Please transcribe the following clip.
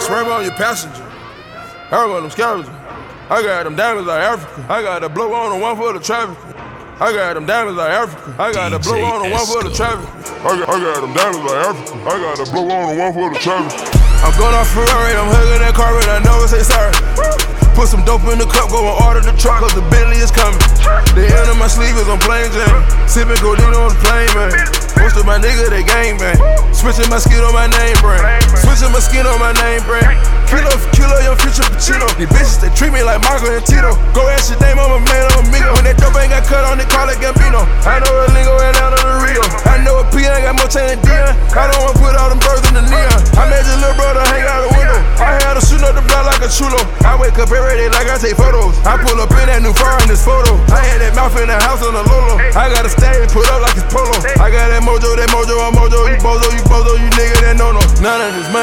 Swerve on your passenger. I got them scavengers. I got them diamonds like Africa. I got the blow on the one for the traffic. I got them diamonds like Africa. I got the blow on the one for the traffic. I got them diamonds like Africa. I got the blow on the one for the traffic. I'm going off Ferrari, I'm hugging that car, and I never say sorry. Put some dope in the cup, go and order the truck, cause the Bentley is coming. The end of my sleeve is on plain Jane. Sippin' codeine on the plane, man. Most of my niggas, they gang bang. Switching my skin on my name brand. Switching my skin on my name brand. Kilo for kilo, young future Pacino. These bitches, they treat me like Marco and Tito. Go ask your name, I'm a man, I'm amigo. When that dope ain't got cut on, they call it Gambino. I know a lingo and out of the Rio. I know a P, I got more chain than Dion. I don't wanna put all them birds in the neon. I made your little brother hang out the window. I had to shoot up the block like a chulo. I wake up every day like I take photos. I pull up in that new fire in this photo. I had that mouth in the house on the Lolo. I got a stage put up like it's polo. I got that mojo, I'm mojo. You bozo, you nigga that no. None of this money.